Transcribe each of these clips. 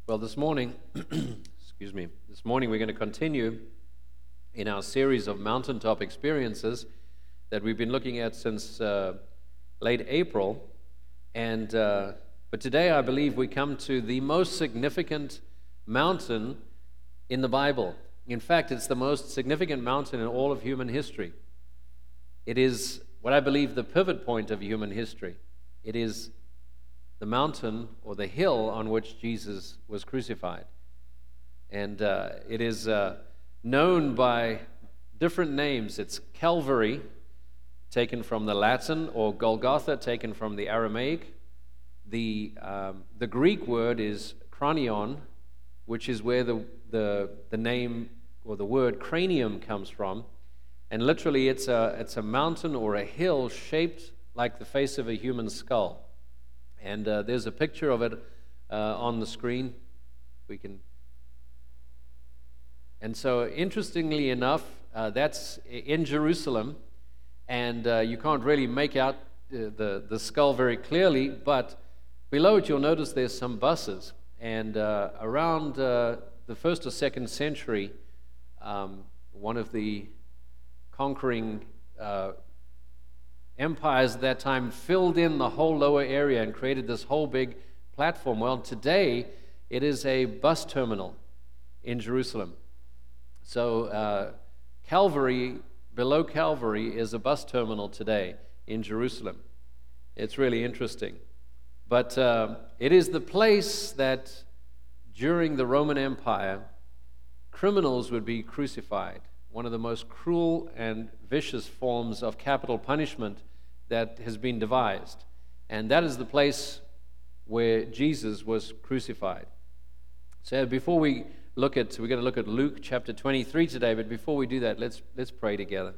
Well, this morning, this morning we're going to continue in our series of mountaintop experiences that we've been looking at since late April. But today I believe we come to the most significant mountain in the Bible. In fact, it's the most significant mountain in all of human history. It is what I believe the pivot point of human history. It is the mountain or the hill on which Jesus was crucified. And it is known by different names. It's Calvary, taken from the Latin, or Golgotha, taken from the Aramaic. The Greek word is cranion, which is where the name or the word cranium comes from. And literally it's a mountain or a hill shaped like the face of a human skull. And there's a picture of it on the screen. And so, interestingly enough, that's in Jerusalem, and you can't really make out the skull very clearly, but below it you'll notice there's some buses. And around the 1st or 2nd century, one of the conquering empires at that time filled in the whole lower area and created this whole big platform. Well, today it is a bus terminal in Jerusalem. So Calvary, below Calvary, is a bus terminal today in Jerusalem. It's really interesting. But it is the place that during the Roman Empire, criminals would be crucified. One of the most cruel and vicious forms of capital punishment that has been devised. And that is the place where Jesus was crucified. So before we're going to look at Luke chapter 23 today, but before we do that, let's pray together.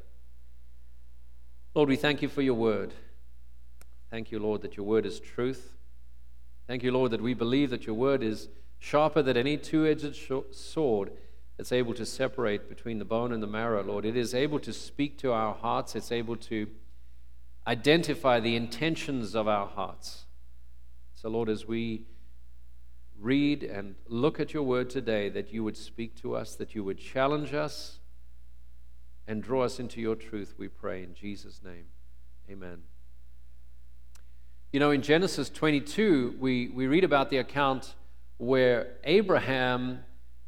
Lord, we thank you for your word. Thank you, Lord, that your word is truth. Thank you, Lord, that we believe that your word is sharper than any two-edged sword. It's able to separate between the bone and the marrow, Lord. It is able to speak to our hearts. It's able to identify the intentions of our hearts. So, Lord, as we read and look at your word today, that you would speak to us, that you would challenge us and draw us into your truth, we pray in Jesus' name. Amen. You know, in Genesis 22, we read about the account where Abraham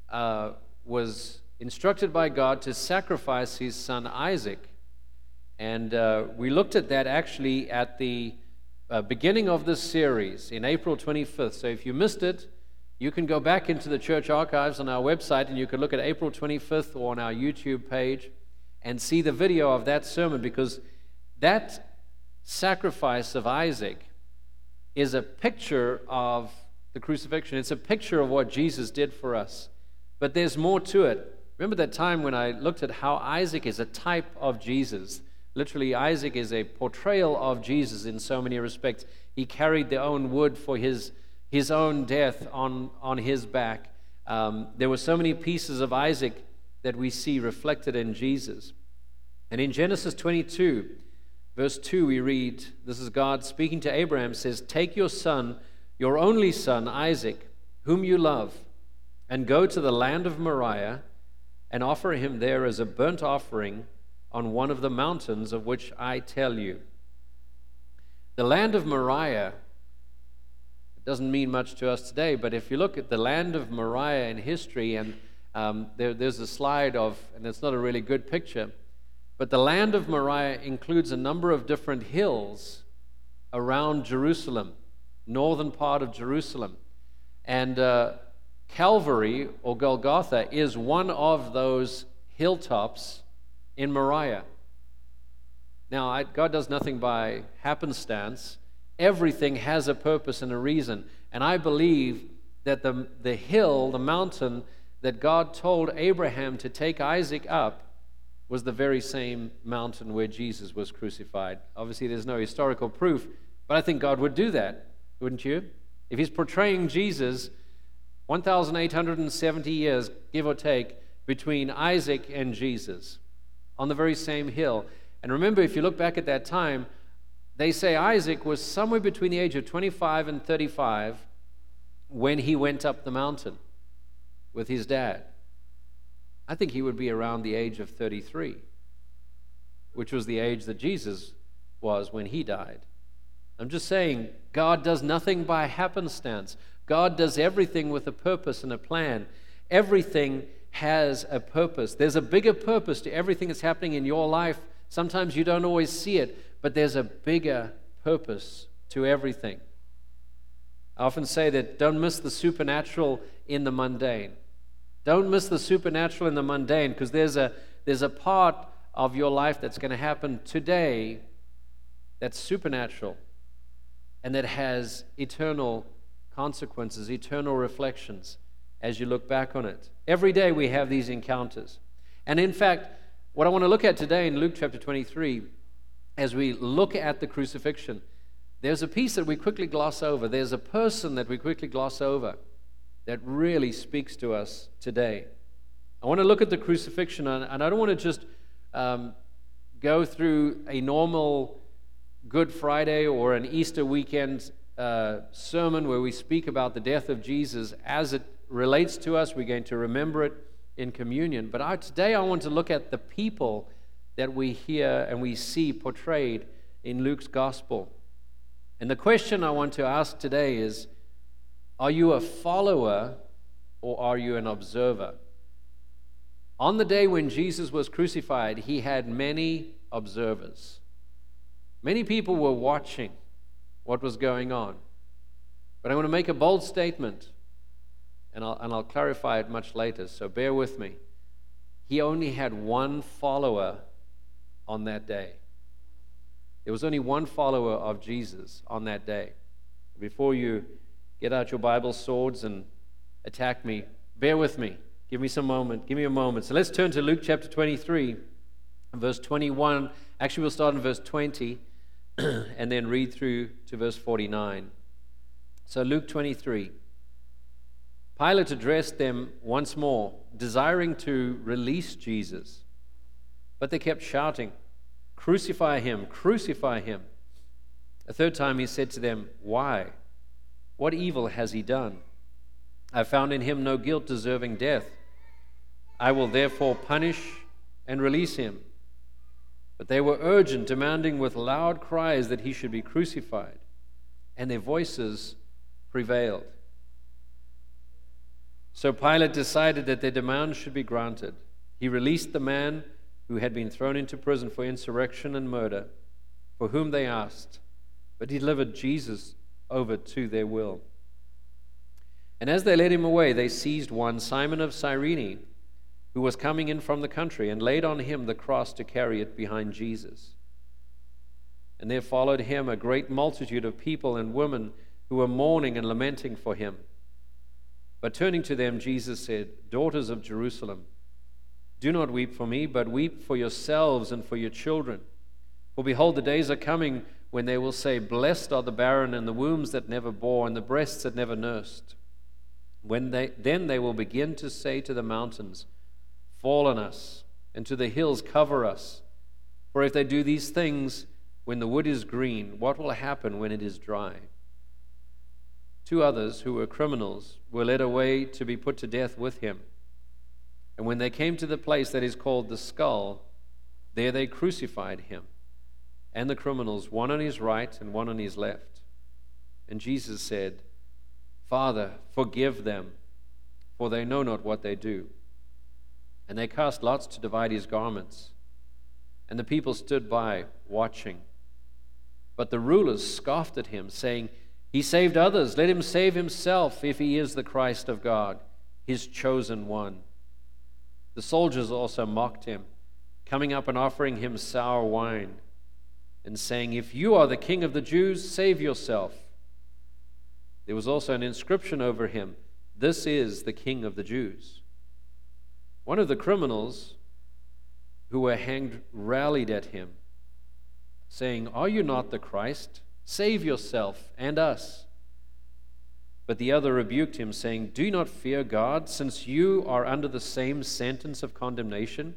was instructed by God to sacrifice his son Isaac. And we looked at that actually at the beginning of this series in April 25th. So if you missed it, you can go back into the church archives on our website and you can look at April 25th or on our YouTube page and see the video of that sermon, because that sacrifice of Isaac is a picture of the crucifixion. It's a picture of what Jesus did for us. But there's more to it. Remember that time when I looked at how Isaac is a type of Jesus. Literally, Isaac is a portrayal of Jesus in so many respects. He carried the own wood for his own death on his back. There were so many pieces of Isaac that we see reflected in Jesus. And in Genesis 22, verse 2, we read, this is God speaking to Abraham, says, "Take your son, your only son, Isaac, whom you love, and go to the land of Moriah and offer him there as a burnt offering on one of the mountains of which I tell you." The land of Moriah, it doesn't mean much to us today, but if you look at the land of Moriah in history, and there's a slide of, and it's not a really good picture, but the land of Moriah includes a number of different hills around Jerusalem, northern part of Jerusalem. And Calvary, or Golgotha, is one of those hilltops in Moriah. Now, God does nothing by happenstance. Everything has a purpose and a reason. And I believe that the hill, the mountain that God told Abraham to take Isaac up was the very same mountain where Jesus was crucified. Obviously, there's no historical proof, but I think God would do that, wouldn't you? If he's portraying Jesus 1,870 years, give or take, between Isaac and Jesus on the very same hill. And remember, if you look back at that time, they say Isaac was somewhere between the age of 25 and 35 when he went up the mountain with his dad, I think he would be around the age of 33, which was the age that Jesus was when he died. I'm just saying, God does nothing by happenstance. God does everything with a purpose and a plan. Everything has a purpose. There's a bigger purpose to everything that's happening in your life. Sometimes you don't always see it, but there's a bigger purpose to everything. I often say that don't miss the supernatural in the mundane. Don't miss the supernatural in the mundane, because there's a part of your life that's going to happen today that's supernatural and that has eternal consequences, eternal reflections as you look back on it. Every day we have these encounters. And in fact, what I want to look at today in Luke chapter 23, as we look at the crucifixion, there's a piece that we quickly gloss over. There's a person that we quickly gloss over that really speaks to us today. I want to look at the crucifixion, and I don't want to just go through a normal Good Friday or an Easter weekend sermon where we speak about the death of Jesus as it relates to us. We're going to remember it in communion. But today I want to look at the people that we hear and we see portrayed in Luke's gospel. And the question I want to ask today is, are you a follower or are you an observer? On the day when Jesus was crucified, he had many observers. Many people were watching what was going on. But I want to make a bold statement, and I'll clarify it much later, so bear with me. He only had one follower on that day. There was only one follower of Jesus on that day. Before you get out your Bible swords and attack me, bear with me. Give me a moment. So let's turn to Luke chapter 23, verse 21. Actually, we'll start in verse 20 and then read through to verse 49. So Luke 23. Pilate addressed them once more, desiring to release Jesus. But they kept shouting, "Crucify him, crucify him." A third time he said to them, "Why? What evil has he done? I found in him no guilt deserving death. I will therefore punish and release him." But they were urgent, demanding with loud cries that he should be crucified, and their voices prevailed. So Pilate decided that their demand should be granted. He released the man who had been thrown into prison for insurrection and murder, for whom they asked, but he delivered Jesus over to their will. And as they led him away, they seized one, Simon of Cyrene, who was coming in from the country, and laid on him the cross to carry it behind Jesus. And there followed him a great multitude of people and women who were mourning and lamenting for him. But turning to them, Jesus said, "Daughters of Jerusalem, do not weep for me, but weep for yourselves and for your children. For behold, the days are coming when they will say, 'Blessed are the barren and the wombs that never bore and the breasts that never nursed.' Then they will begin to say to the mountains, 'Fall on us,' and to the hills, 'Cover us.' For if they do these things when the wood is green, what will happen when it is dry?" 2 others who were criminals were led away to be put to death with him. And when they came to the place that is called the Skull, there they crucified him and the criminals, one on his right and one on his left. And Jesus said, "Father, forgive them, for they know not what they do." And they cast lots to divide his garments. And the people stood by, watching. But the rulers scoffed at him, saying, "He saved others. Let him save himself if he is the Christ of God, his chosen one." The soldiers also mocked him, coming up and offering him sour wine, and saying, "If you are the king of the Jews, save yourself." There was also an inscription over him, "This is the King of the Jews." One of the criminals who were hanged rallied at him, saying, "Are you not the Christ? Save yourself and us." But the other rebuked him, saying, "Do not fear God, since you are under the same sentence of condemnation.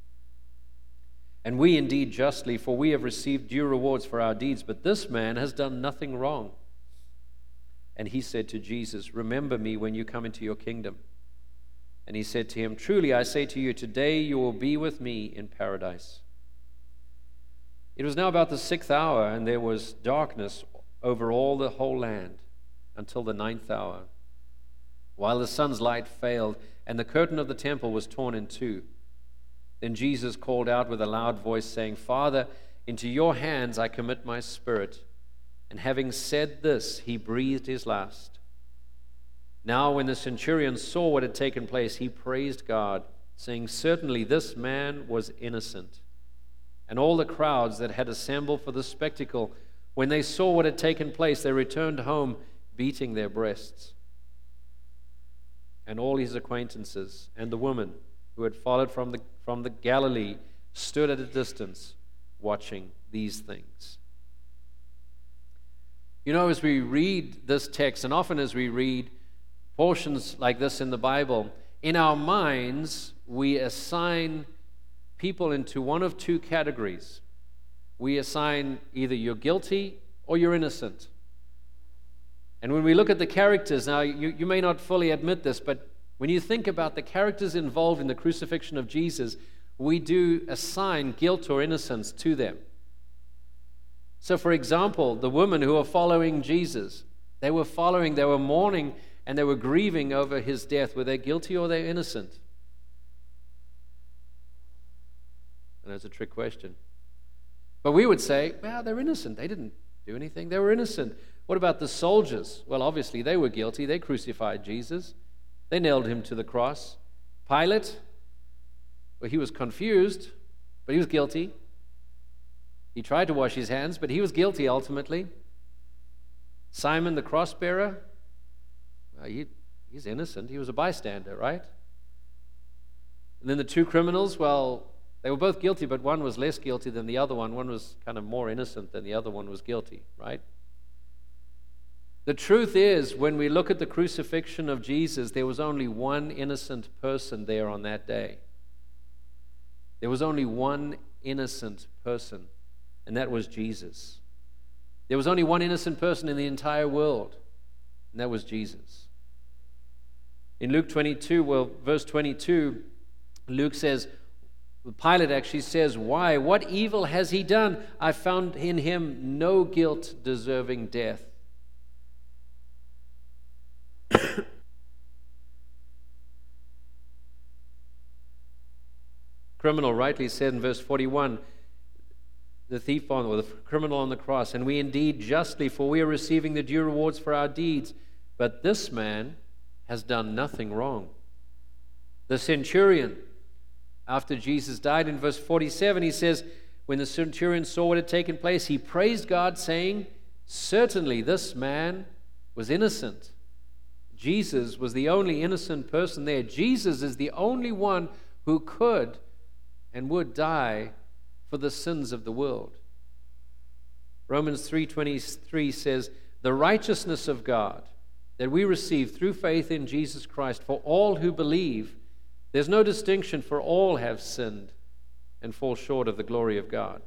And we indeed justly, for we have received due rewards for our deeds, but this man has done nothing wrong." And he said to Jesus, "Remember me when you come into your kingdom." And he said to him, "Truly I say to you, today you will be with me in paradise." It was now about the 6th hour, and there was darkness over all the whole land until the 9th hour, while the sun's light failed, and the curtain of the temple was torn in two. Then Jesus called out with a loud voice, saying, "Father, into your hands I commit my spirit." And having said this, he breathed his last. Now when the centurion saw what had taken place, he praised God, saying, "Certainly this man was innocent." And all the crowds that had assembled for the spectacle, when they saw what had taken place, they returned home, beating their breasts. And all his acquaintances and the woman who had followed from the Galilee stood at a distance, watching these things. You know, as we read this text, and often as we read portions like this in the Bible, in our minds, we assign people into one of two categories. We assign either you're guilty or you're innocent. And when we look at the characters, now you may not fully admit this, but when you think about the characters involved in the crucifixion of Jesus, we do assign guilt or innocence to them. So, for example, the women who are following Jesus, they were mourning, and they were grieving over his death. Were they guilty or they innocent? And that's a trick question. But we would say, well, they're innocent. They didn't do anything. They were innocent. What about the soldiers? Well, obviously, they were guilty. They crucified Jesus. They nailed him to the cross. Pilate, well, he was confused, but he was guilty. He tried to wash his hands, but he was guilty ultimately. Simon the cross-bearer, well, he's innocent. He was a bystander, right? And then the two criminals, well, they were both guilty, but one was less guilty than the other one. One was kind of more innocent than the other one was guilty, right? The truth is, when we look at the crucifixion of Jesus, there was only one innocent person there on that day. There was only one innocent person, and that was Jesus. There was only one innocent person in the entire world, and that was Jesus. In Luke 22, well, verse 22, Luke says, Pilate actually says, "Why? What evil has he done? I found in him no guilt deserving death." Criminal rightly said in verse 41, the thief or the criminal on the cross, "And we indeed justly, for we are receiving the due rewards for our deeds. But this man has done nothing wrong." The centurion, after Jesus died, in verse 47, he says, when the centurion saw what had taken place, he praised God, saying, "Certainly this man was innocent." Jesus was the only innocent person there. Jesus is the only one who could and would die for the sins of the world. Romans 3:23 says, "The righteousness of God that we receive through faith in Jesus Christ for all who believe, there's no distinction, for all have sinned and fall short of the glory of God."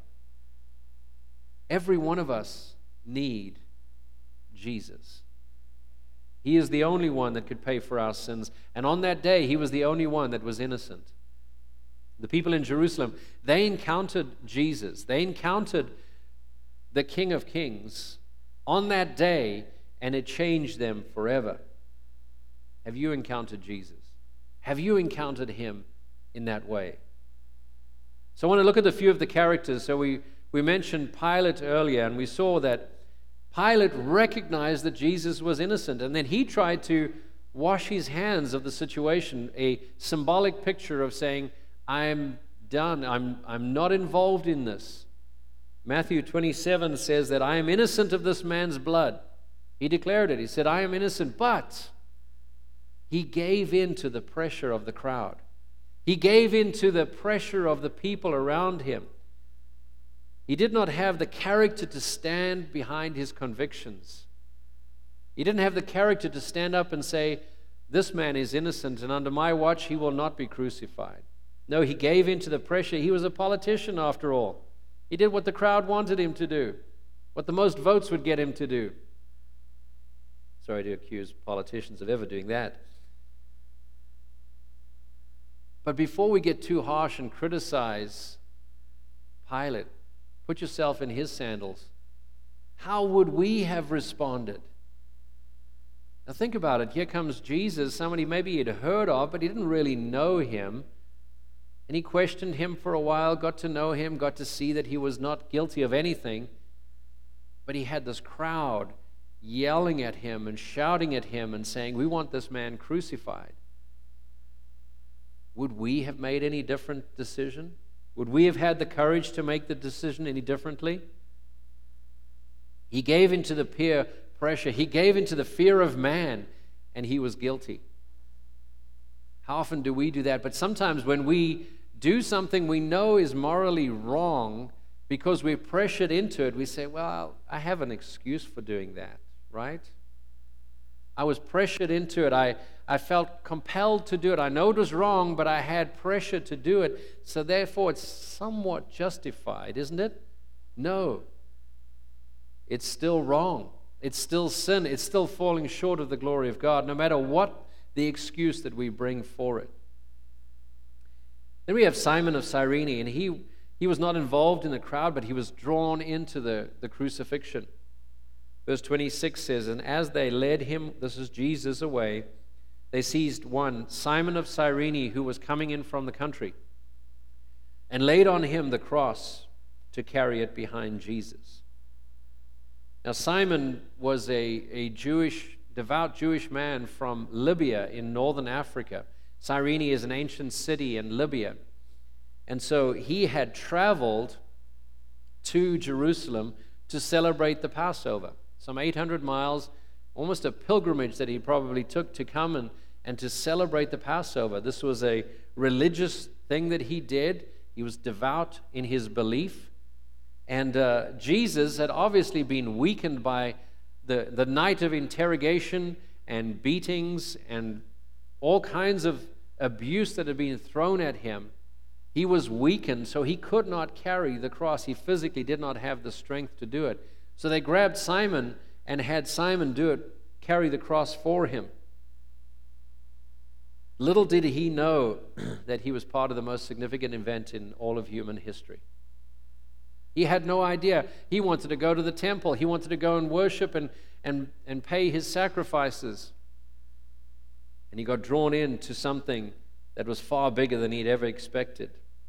Every one of us need Jesus. He is the only one that could pay for our sins. And on that day, he was the only one that was innocent. The people in Jerusalem, they encountered Jesus. They encountered the King of Kings on that day, and it changed them forever. Have you encountered Jesus? Have you encountered him in that way? So I want to look at a few of the characters. So we mentioned Pilate earlier, and we saw that Pilate recognized that Jesus was innocent, and then he tried to wash his hands of the situation, a symbolic picture of saying, "I'm done. I'm not involved in this." Matthew 27 says that, "I am innocent of this man's blood." He declared it. He said, "I am innocent," but he gave in to the pressure of the crowd. He gave in to the pressure of the people around him. He did not have the character to stand behind his convictions. He didn't have the character to stand up and say, "This man is innocent, and under my watch he will not be crucified." No, he gave in to the pressure. He was a politician after all. He did what the crowd wanted him to do, what the most votes would get him to do. Sorry to accuse politicians of ever doing that. But before we get too harsh and criticize Pilate, put yourself in his sandals. How would we have responded? Now think about it. Here comes Jesus, somebody maybe he'd heard of, but he didn't really know him. And he questioned him for a while, got to know him, got to see that he was not guilty of anything. But he had this crowd yelling at him and shouting at him and saying, "We want this man crucified." Would we have made any different decision? Would we have had the courage to make the decision any differently? He gave into the peer pressure. He gave into the fear of man, and he was guilty. How often do we do that? But sometimes when we do something we know is morally wrong, because we're pressured into it, we say, well, I have an excuse for doing that, right? I was pressured into it. I felt compelled to do it. I know it was wrong, but I had pressure to do it. So therefore, it's somewhat justified, isn't it? No. It's still wrong. It's still sin. It's still falling short of the glory of God, no matter what the excuse that we bring for it. Then we have Simon of Cyrene, and he was not involved in the crowd, but he was drawn into the crucifixion. Verse 26 says, "And as they led him," this is Jesus, away, they seized one, Simon of Cyrene, who was coming in from the country, and laid on him the cross to carry it behind Jesus. Now Simon was a devout Jewish man from Libya in northern Africa. Cyrene is an ancient city in Libya. And so he had traveled to Jerusalem to celebrate the Passover. Some 800 miles, almost a pilgrimage that he probably took to come and to celebrate the Passover. This was a religious thing that he did. He was devout in his belief. And Jesus had obviously been weakened by the night of interrogation and beatings and all kinds of abuse that had been thrown at him. He was weakened, so he could not carry the cross. He physically did not have the strength to do it. So they grabbed Simon and had Simon carry the cross for him. Little did he know that he was part of the most significant event in all of human history. He had no idea. He wanted to go to the temple. He wanted to go and worship and pay his sacrifices. And he got drawn into something that was far bigger than he'd ever expected.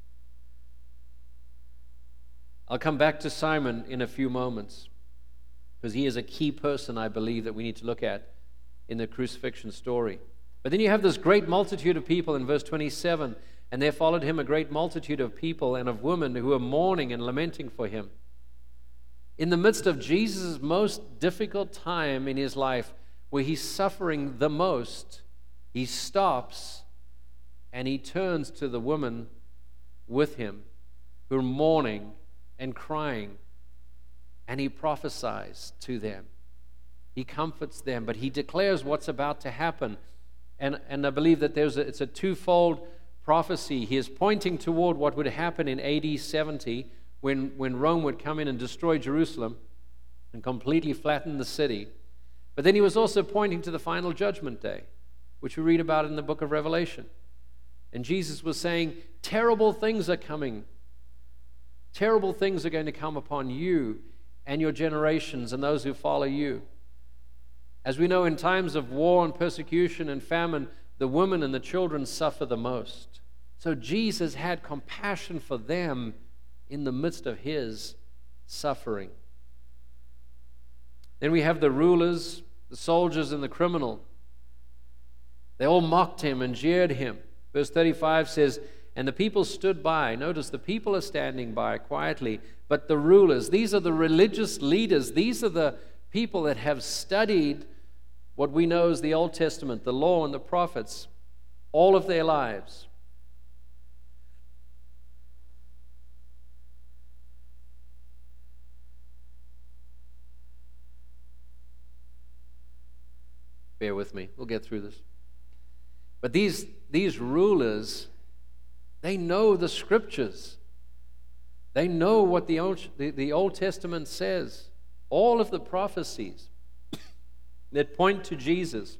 I'll come back to Simon in a few moments, because he is a key person, I believe, that we need to look at in the crucifixion story. But then you have this great multitude of people in verse 27, and there followed him a great multitude of people and of women who were mourning and lamenting for him. In the midst of Jesus' most difficult time in his life, where he's suffering the most, he stops and he turns to the women with him who are mourning and crying, and he prophesies to them. He comforts them, but he declares what's about to happen. And I believe that it's a twofold prophecy. He is pointing toward what would happen in AD 70 when Rome would come in and destroy Jerusalem and completely flatten the city. But then he was also pointing to the final judgment day, which we read about in the book of Revelation. And Jesus was saying, terrible things are coming. Terrible things are going to come upon you and your generations and those who follow you. As we know, in times of war and persecution and famine, the women and the children suffer the most. So Jesus had compassion for them in the midst of his suffering. Then we have the rulers, the soldiers, and the criminal. They all mocked him and jeered him. Verse 35 says, "And the people stood by." Notice the people are standing by quietly, but the rulers, these are the religious leaders, these are the people that have studied what we know as the Old Testament, the law and the prophets, all of their lives. Bear with me, we'll get through this. But these rulers, they know the scriptures. They know what the Old Testament says, all of the prophecies. that point to Jesus.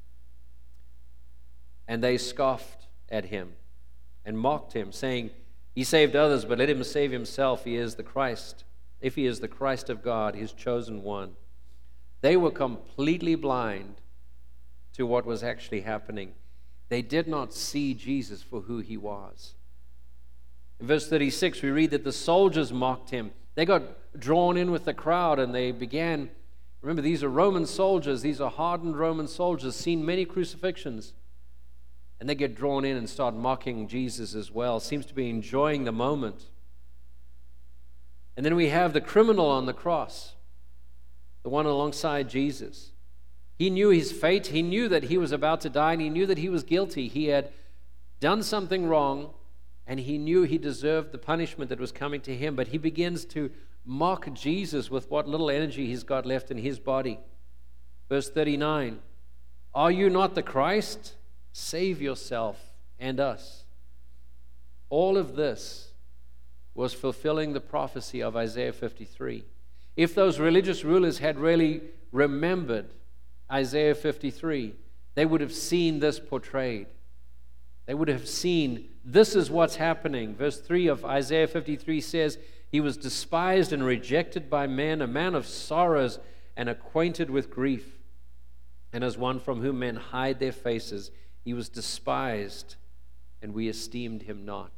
And they scoffed at him and mocked him, saying, "He saved others, but let him save himself. He is the Christ. If he is the Christ of God, his chosen one." They were completely blind to what was actually happening. They did not see Jesus for who he was. In verse 36, we read that the soldiers mocked him. They got drawn in with the crowd and they began, remember, these are Roman soldiers, these are hardened Roman soldiers, seen many crucifixions. And they get drawn in and start mocking Jesus as well. Seems to be enjoying the moment. And then we have the criminal on the cross, the one alongside Jesus. He knew his fate. He knew that he was about to die, and he knew that he was guilty. He had done something wrong, and he knew he deserved the punishment that was coming to him. But he begins to mock Jesus with what little energy he's got left in his body. Verse 39, "Are you not the Christ? Save yourself and us." All of this was fulfilling the prophecy of Isaiah 53. If those religious rulers had really remembered Isaiah 53, they would have seen this portrayed. They would have seen this is what's happening. Verse 3 of Isaiah 53 says, "He was despised and rejected by men, a man of sorrows and acquainted with grief. And as one from whom men hide their faces, he was despised, and we esteemed him not."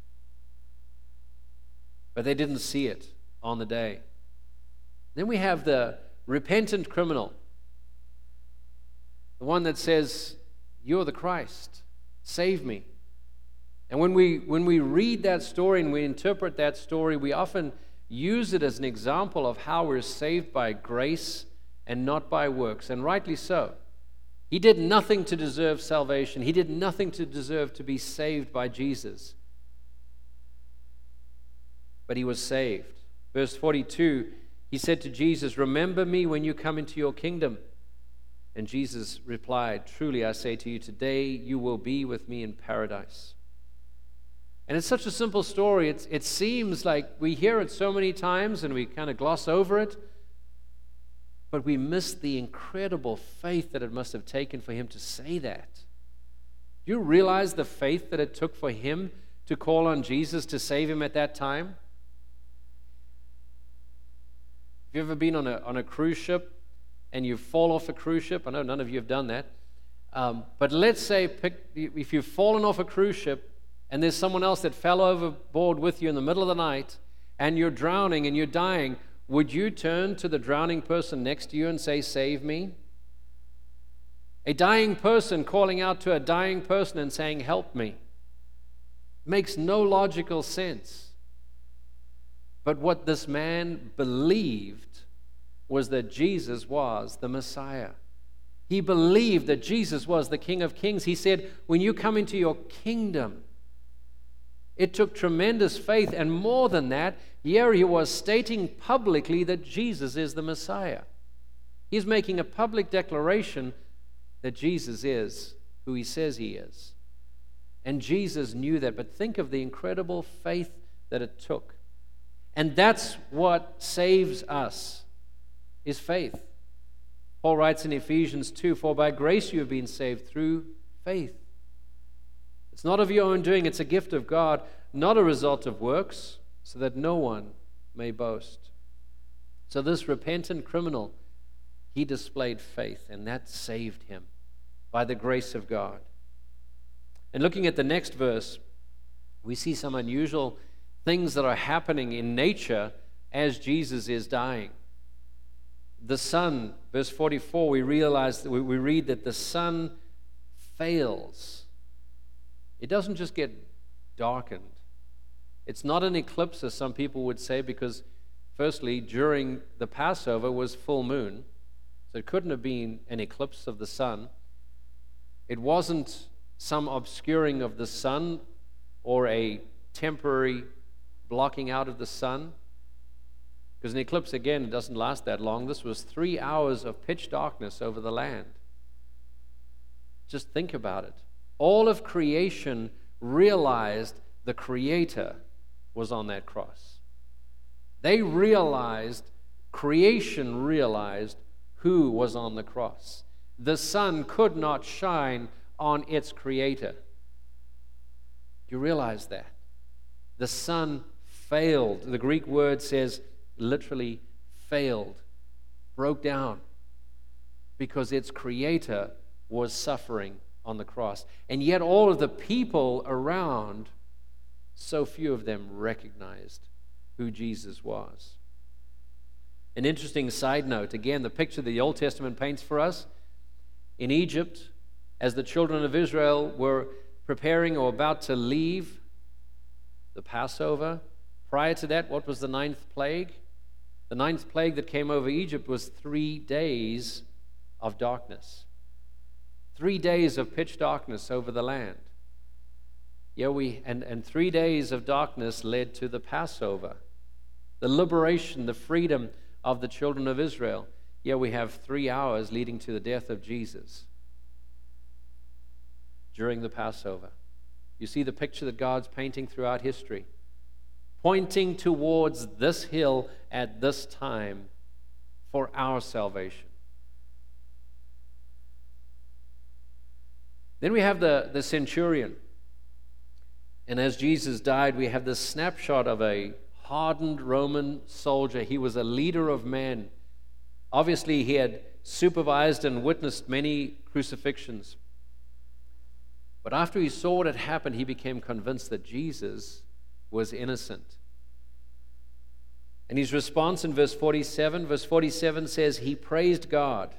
But they didn't see it on the day. Then we have the repentant criminal, the one that says, "You're the Christ, save me." And when we read that story and we interpret that story, we often use it as an example of how we're saved by grace and not by works, and rightly so. He did nothing to deserve salvation. He did nothing to deserve to be saved by Jesus. But he was saved. Verse 42, he said to Jesus, "Remember me when you come into your kingdom." And Jesus replied, "Truly I say to you, today you will be with me in paradise." And it's such a simple story. It seems like we hear it so many times and we kind of gloss over it, but we miss the incredible faith that it must have taken for him to say that. Do you realize the faith that it took for him to call on Jesus to save him at that time? Have you ever been on a cruise ship and you fall off a cruise ship? I know none of you have done that. But let's say if you've fallen off a cruise ship and there's someone else that fell overboard with you in the middle of the night and you're drowning and you're dying, would you turn to the drowning person next to you and say, "Save me"? A dying person calling out to a dying person and saying, "Help me," makes no logical sense. But what this man believed was that Jesus was the Messiah. He believed that Jesus was the King of Kings. He said, "When you come into your kingdom," it took tremendous faith, and more than that, here he was stating publicly that Jesus is the Messiah. He's making a public declaration that Jesus is who he says he is. And Jesus knew that, but think of the incredible faith that it took. And that's what saves us, is faith. Paul writes in Ephesians 2, "For by grace you have been saved through faith." It's not of your own doing, it's a gift of God, not a result of works, so that no one may boast. So this repentant criminal, he displayed faith, and that saved him by the grace of God. And looking at the next verse, we see some unusual things that are happening in nature as Jesus is dying. The sun, verse 44, we read that the sun fails. It doesn't just get darkened. It's not an eclipse, as some people would say, because firstly, during the Passover was full moon, so it couldn't have been an eclipse of the sun. It wasn't some obscuring of the sun or a temporary blocking out of the sun, because an eclipse, again, it doesn't last that long. This was 3 hours of pitch darkness over the land. Just think about it. All of creation realized the Creator was on that cross. They realized, creation realized who was on the cross. The sun could not shine on its creator. Do you realize that? The sun failed. The Greek word says literally failed, broke down, because its creator was suffering on the cross. And yet all of the people around, so few of them recognized who Jesus was. An interesting side note, again, the picture the Old Testament paints for us, in Egypt, as the children of Israel were preparing or about to leave the Passover, prior to that, what was the 9th plague? The 9th plague that came over Egypt was 3 days of darkness. 3 days of pitch darkness over the land. And 3 days of darkness led to the Passover, the liberation, the freedom of the children of Israel. We have 3 hours leading to the death of Jesus during the Passover. You see the picture that God's painting throughout history, pointing towards this hill at this time for our salvation. Then we have the centurion. And as Jesus died, we have this snapshot of a hardened Roman soldier. He was a leader of men. Obviously, he had supervised and witnessed many crucifixions. But after he saw what had happened, he became convinced that Jesus was innocent. And his response in verse 47 says, he praised God.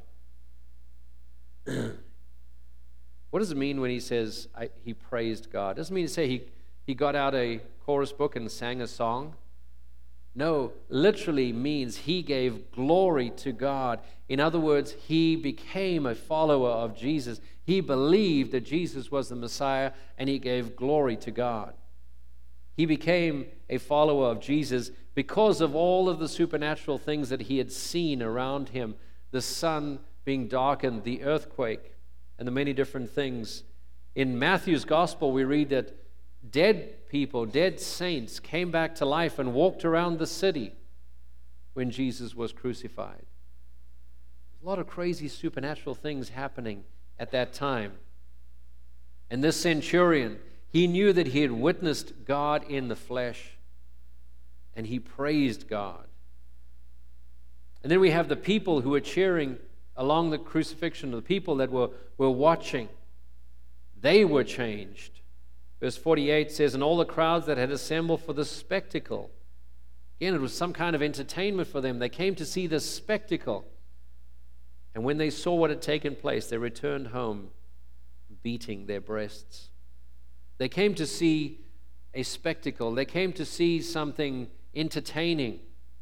What does it mean when he says he praised God? It doesn't mean to say he got out a chorus book and sang a song. No, literally means he gave glory to God. In other words, he became a follower of Jesus. He believed that Jesus was the Messiah, and he gave glory to God. He became a follower of Jesus because of all of the supernatural things that he had seen around him, the sun being darkened, the earthquake, and the many different things. In Matthew's gospel, we read that dead people, dead saints, came back to life and walked around the city when Jesus was crucified. There's a lot of crazy supernatural things happening at that time. And this centurion, he knew that he had witnessed God in the flesh, and he praised God. And then we have the people who were cheering along the crucifixion, the people that were watching. They were changed. Verse 48 says, and all the crowds that had assembled for the spectacle. Again, it was some kind of entertainment for them. They came to see this spectacle. And when they saw what had taken place, they returned home beating their breasts. They came to see a spectacle. They came to see something entertaining.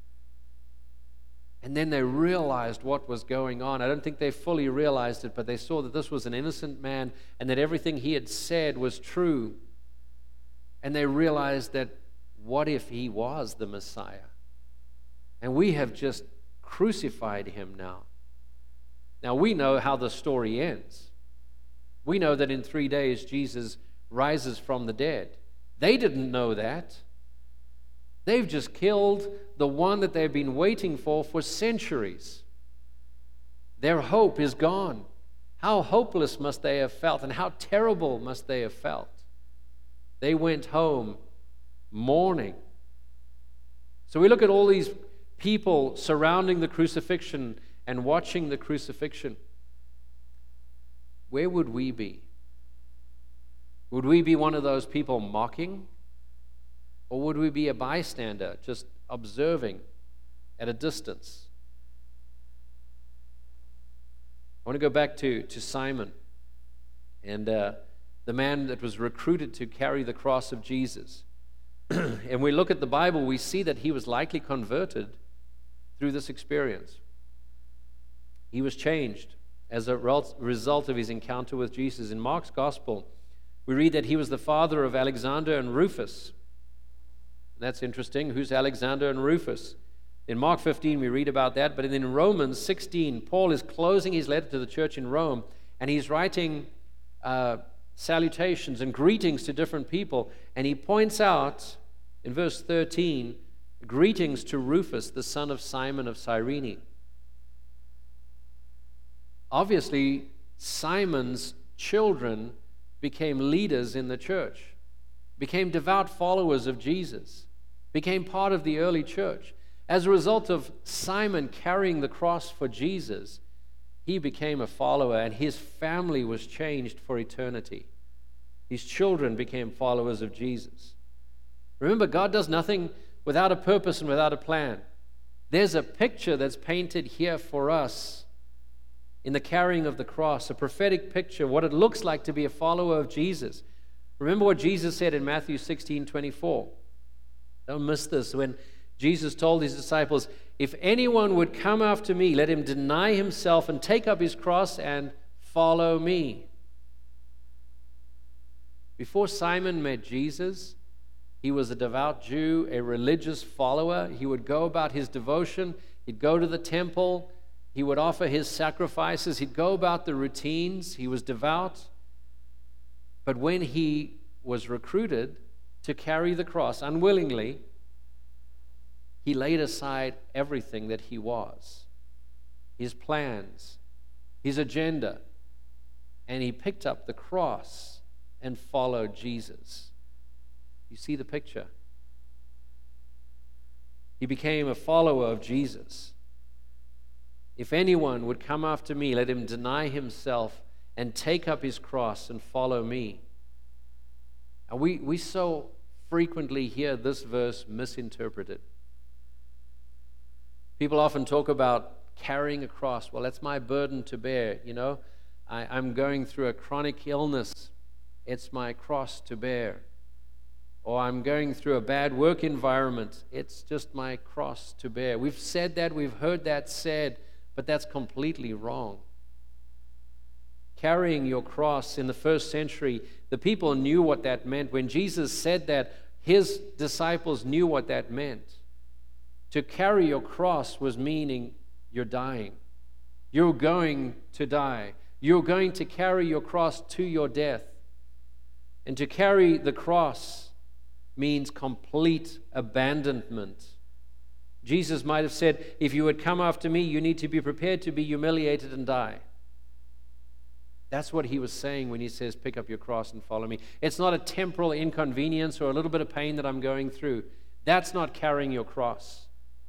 And then they realized what was going on. I don't think they fully realized it, but they saw that this was an innocent man and that everything he had said was true. And they realized that what if he was the Messiah? And we have just crucified him now. Now we know how the story ends. We know that in 3 days Jesus rises from the dead. They didn't know that. They've just killed the one that they've been waiting for centuries. Their hope is gone. How hopeless must they have felt, and how terrible must they have felt? They went home mourning. So we look at all these people surrounding the crucifixion and watching the crucifixion. Where would we be? Would we be one of those people mocking? Or would we be a bystander, just observing at a distance? I want to go back to Simon and the man that was recruited to carry the cross of Jesus. And we look at the Bible, we see that he was likely converted through this experience. He was changed as a result of his encounter with Jesus. In Mark's gospel, we read that he was the father of Alexander and Rufus. That's interesting. Who's Alexander and Rufus? In Mark 15, we read about that. But in Romans 16, Paul is closing his letter to the church in Rome, and he's writing salutations and greetings to different people. And he points out in verse 13, greetings to Rufus, the son of Simon of Cyrene. obviously Simon's children became leaders in the church, became devout followers of Jesus, became part of the early church. As a result of Simon carrying the cross for Jesus, he became a follower, and his family was changed for eternity. His children became followers of Jesus. Remember, God does nothing without a purpose and without a plan. There's a picture that's painted here for us in the carrying of the cross, a prophetic picture, what it looks like to be a follower of Jesus. Remember what Jesus said in Matthew 16:24. Don't miss this. When Jesus told his disciples, if anyone would come after me, let him deny himself and take up his cross and follow me. Before Simon met Jesus, he was a devout Jew, a religious follower. He would go about his devotion. He'd go to the temple. He would offer his sacrifices. He'd go about the routines. He was devout. But when he was recruited to carry the cross unwillingly, he laid aside everything that he was, his plans, his agenda, and he picked up the cross and followed Jesus. You see the picture? He became a follower of Jesus. If anyone would come after me, let him deny himself and take up his cross and follow me. And we so frequently hear this verse misinterpreted. People often talk about carrying a cross. Well, that's my burden to bear, you know. I'm going through a chronic illness. It's my cross to bear. Or I'm going through a bad work environment. It's just my cross to bear. We've said that, we've heard that said, but that's completely wrong. Carrying your cross in the first century, the people knew what that meant. When Jesus said that, his disciples knew what that meant. To carry your cross was meaning you're dying. You're going to die. You're going to carry your cross to your death. And to carry the cross means complete abandonment. Jesus might have said, if you would come after me, you need to be prepared to be humiliated and die. That's what he was saying when he says, pick up your cross and follow me. It's not a temporal inconvenience or a little bit of pain that I'm going through. That's not carrying your cross.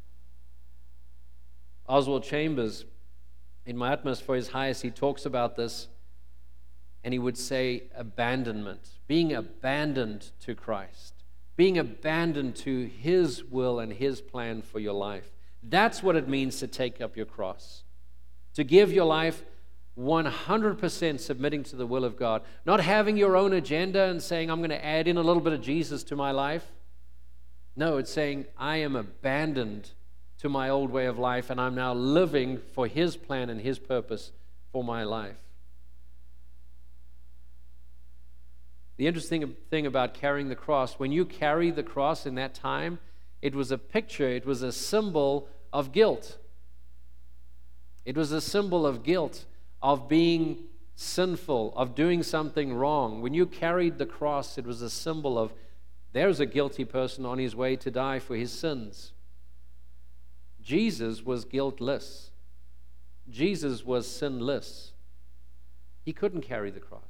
Oswald Chambers, in My Utmost for His Highest, he talks about this, and he would say abandonment, being abandoned to Christ, being abandoned to his will and his plan for your life. That's what it means to take up your cross, to give your life 100% submitting to the will of God, not having your own agenda and saying, I'm going to add in a little bit of Jesus to my life. No, it's saying, I am abandoned to my old way of life, and I'm now living for his plan and his purpose for my life. The interesting thing about carrying the cross, when you carry the cross in that time, it was a picture, it was a symbol of guilt. It was a symbol of guilt, of being sinful, of doing something wrong. When you carried the cross, it was a symbol of there's a guilty person on his way to die for his sins. Jesus was guiltless. Jesus was sinless. He couldn't carry the cross.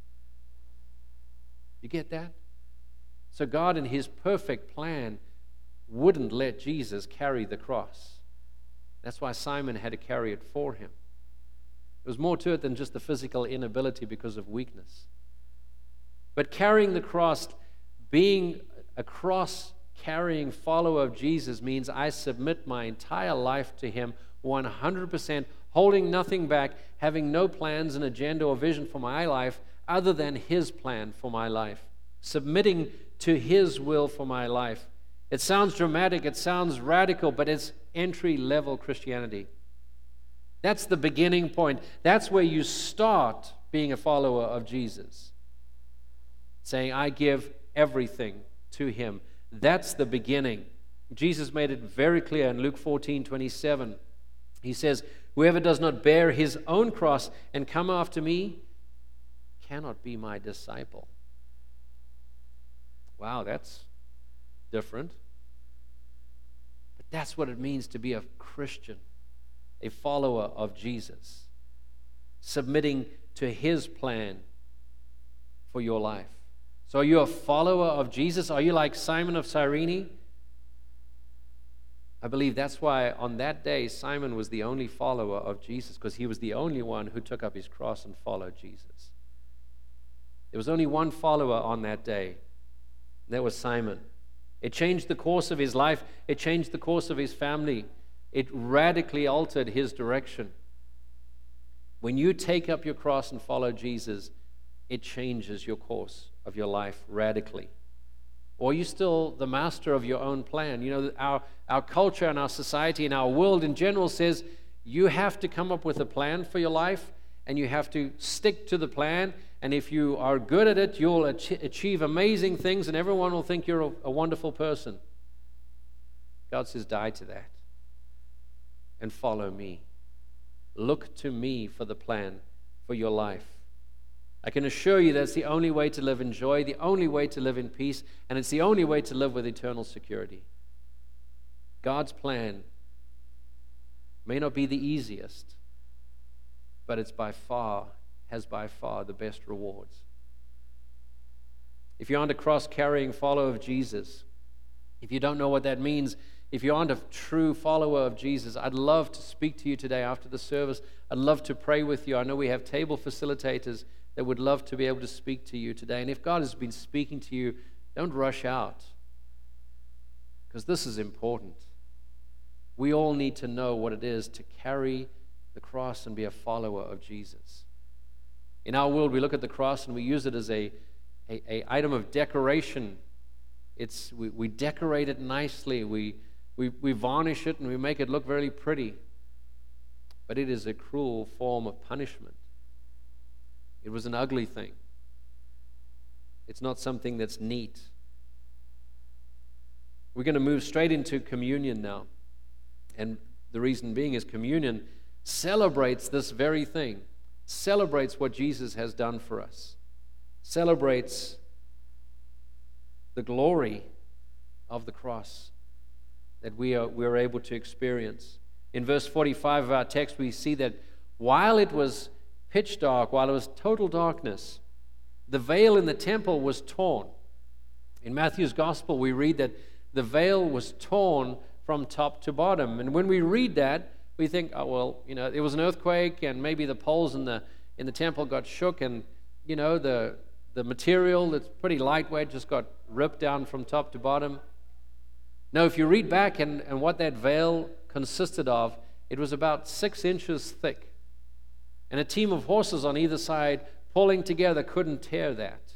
You get that? So God, in his perfect plan, wouldn't let Jesus carry the cross. That's why Simon had to carry it for him. There was more to it than just the physical inability because of weakness. But carrying the cross, being a cross-carrying follower of Jesus, means I submit my entire life to him 100%, holding nothing back, having no plans and agenda or vision for my life other than his plan for my life, submitting to his will for my life. It sounds dramatic, it sounds radical, but it's entry-level Christianity. That's the beginning point. That's where you start being a follower of Jesus. Saying, I give everything to him. That's the beginning. Jesus made it very clear in Luke 14:27. He says, whoever does not bear his own cross and come after me cannot be my disciple. Wow, that's different. But that's what it means to be a Christian, a follower of Jesus. submitting to His plan for your life. So are you a follower of Jesus? Are you like Simon of Cyrene? I believe that's why on that day Simon was the only follower of Jesus, because he was the only one who took up his cross and followed Jesus. There was only one follower on that day, and that was Simon. It changed the course of his life. It changed the course of his family. It radically altered his direction. When you take up your cross and follow Jesus, it changes your course of your life radically. Or are you still the master of your own plan? You know, our culture and our society and our world in general says you have to come up with a plan for your life, and you have to stick to the plan. And if you are good at it, you'll achieve amazing things, and everyone will think you're a wonderful person. God says, die to that and follow me. Look to me for the plan for your life. I can assure you that's the only way to live in joy, the only way to live in peace, and it's the only way to live with eternal security. God's plan may not be the easiest, but it's has by far the best rewards. If you aren't a cross-carrying follower of Jesus, if you don't know what that means, if you aren't a true follower of Jesus, I'd love to speak to you today after the service. I'd love to pray with you. I know we have table facilitators that would love to be able to speak to you today. And if God has been speaking to you, don't rush out, because this is important. We all need to know what it is to carry the cross and be a follower of Jesus. In our world, we look at the cross and we use it as a item of decoration. We decorate it nicely. We varnish it and we make it look very pretty. But it is a cruel form of punishment. It was an ugly thing. It's not something that's neat. We're going to move straight into communion now. And the reason being is communion celebrates this very thing, celebrates what Jesus has done for us, celebrates the glory of the cross that we are able to experience. In verse 45 of our text, we see that while it was pitch dark, while it was total darkness, the veil in the temple was torn. In Matthew's gospel, we read that the veil was torn from top to bottom. And when we read that, we think, oh, well, there was an earthquake, and maybe the poles in the temple got shook, and, the material that's pretty lightweight just got ripped down from top to bottom. No, if you read back and what that veil consisted of, it was about 6 inches thick. And a team of horses on either side pulling together couldn't tear that.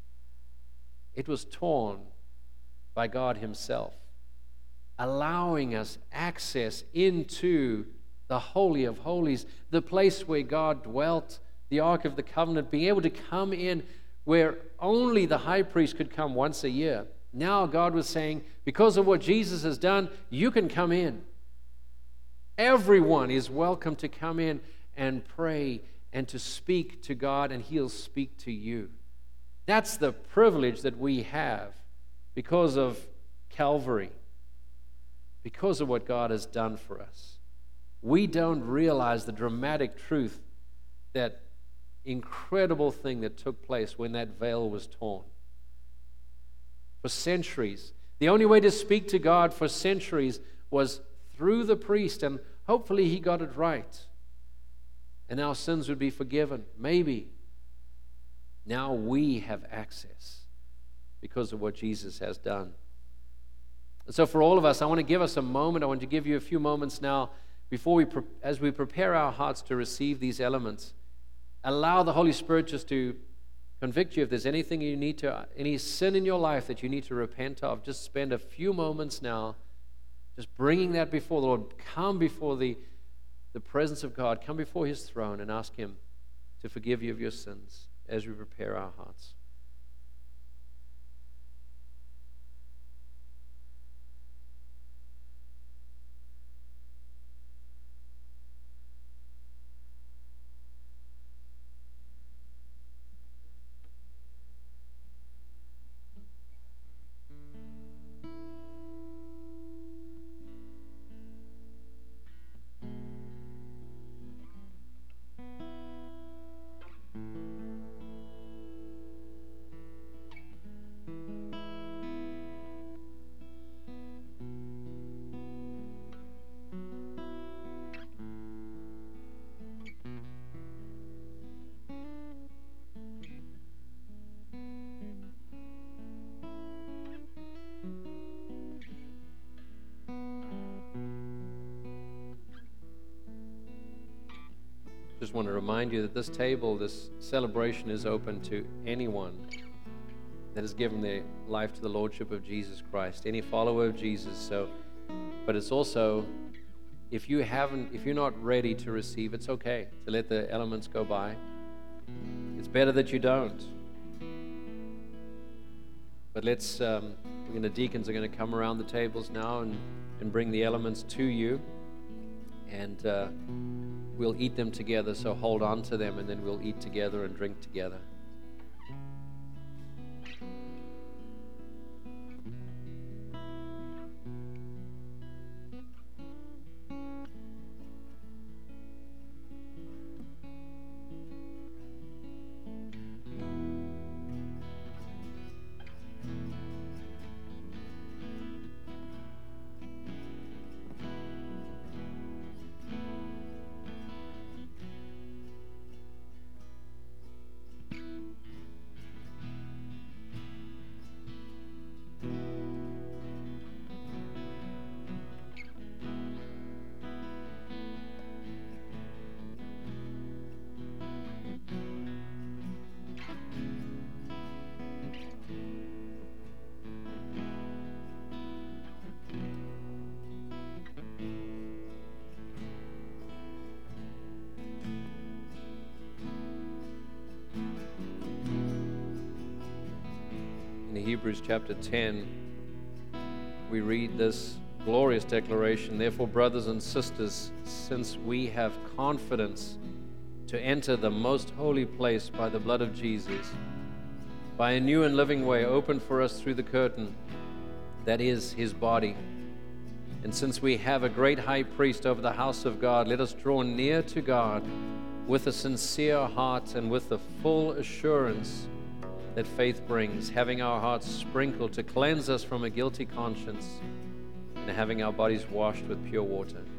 It was torn by God Himself, allowing us access into the Holy of Holies, the place where God dwelt, the Ark of the Covenant, being able to come in where only the high priest could come once a year. Now God was saying, because of what Jesus has done, you can come in. Everyone is welcome to come in and pray and to speak to God, and He'll speak to you. That's the privilege that we have because of Calvary, because of what God has done for us. We don't realize the dramatic truth, that incredible thing that took place when that veil was torn. For centuries, the only way to speak to God for centuries was through the priest, and hopefully he got it right. And our sins would be forgiven. Maybe. Now we have access because of what Jesus has done. And so for all of us, I want to give us a moment. I want to give you a few moments now before as we prepare our hearts to receive these elements. Allow the Holy Spirit just to convict you if there's anything any sin in your life that you need to repent of. Just spend a few moments now just bringing that before the Lord. Come before the presence of God. Come before His throne and ask Him to forgive you of your sins as we prepare our hearts. just want to remind you that this table, this celebration is open to anyone that has given their life to the Lordship of Jesus Christ, any follower of Jesus. So, but it's also, if you're not ready to receive, it's okay to let the elements go by. It's better that you don't. But the deacons are going to come around the tables now and bring the elements to you. And we'll eat them together, so hold on to them, and then we'll eat together and drink together. In Hebrews chapter 10, we read this glorious declaration: "Therefore, brothers and sisters, since we have confidence to enter the most holy place by the blood of Jesus, by a new and living way opened for us through the curtain, that is his body. And since we have a great high priest over the house of God, let us draw near to God with a sincere heart and with the full assurance that faith brings, having our hearts sprinkled to cleanse us from a guilty conscience, and having our bodies washed with pure water."